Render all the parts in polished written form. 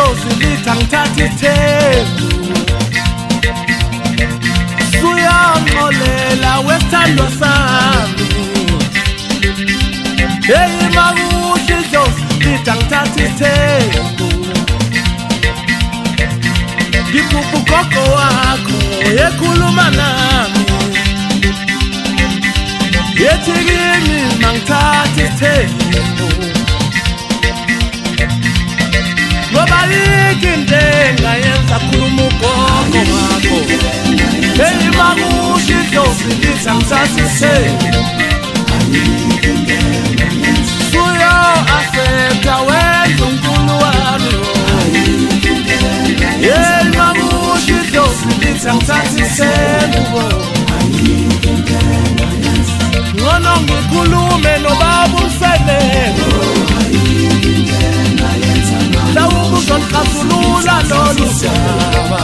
idlozi lithi angithatha ithembu Suyangolela wesithandwa sami Hey makuhle idlozi lithi angithatha ithembu Ngiphupa ugogo wakho ekhuluma nami Yethi kimi mangithatha ithembu Ngoba yinto engayenza khuluma ugogo wakho Hey makuhle idlozi lithi angithatha ithembu Suyo afeta wenza unkulu wami Hey makuhle idlozi lithi angithatha ithembu Ngono ngikhulume nobaba uMfelelo Lawu uzonixazulula lolu daba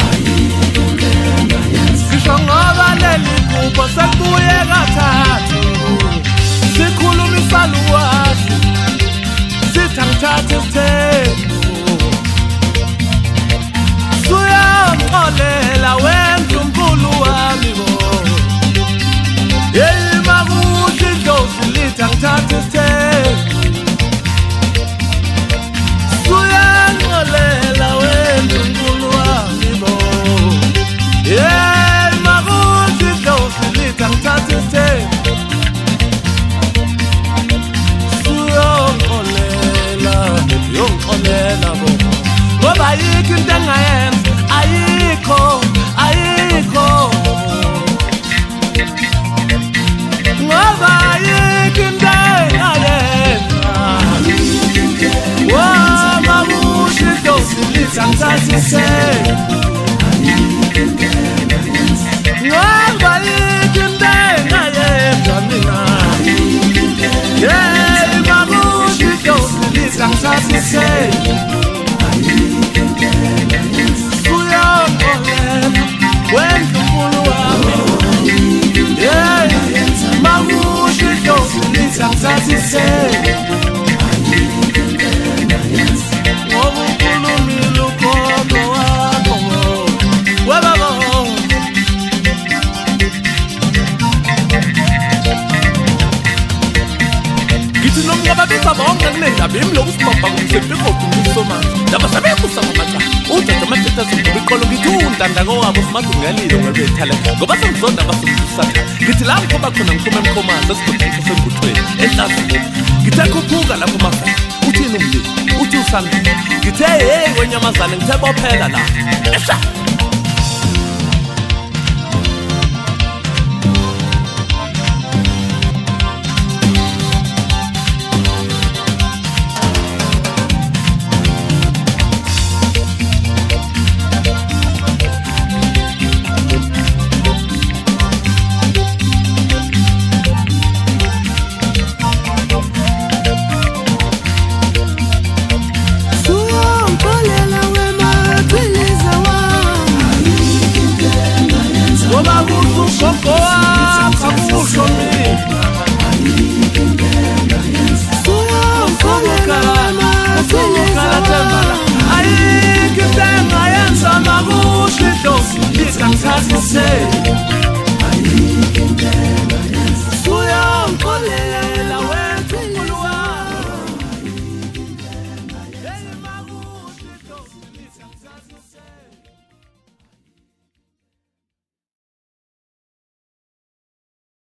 Ngisho ngoba leli phupho sekubuye kathathu Sikhulumisa luwazi Sithi angithatha ithembu Suyangixolela wenza unkulu wami bo Hey makuhle idlozi lithi angithatha ithembu Suyangixolela wenza unkulu wami bo Hey makuhle idlozi lithi angithatha ithembu Suyangixolela bo Ngoba ayikho into engayenza ayikho Ngoba ayikho into engayenza makuhle idlozi lithi angithatha ithembu Ngoba ayikho into engayenza mina Hey makuhle idlozi lithi angithatha ithembu Suyangixolela wenza unkulu wami Hey makuhle idlozi lithi angithatha ithembu Ngoba ukhulumile ugogo wakho Webaba Ngithi nomngababisa bonke kunendaba imloku sibamba ngomsepikoku ngusomanje Laba sebekusa ngomaxa Ujaja amathetha zibubiqolo ngithi undandako wabo simathi ungalilo ngebethala Ngoba sengizonda basumsaka Ngithi la ngikhoba khona ngiphuma emkhomazi esigothiso senguthweni ehlazi Ngithe khuphuka lapho mafana Uthini umndeni uthi usanda Ngithe hey wenyamazane ngithe bophela la Esha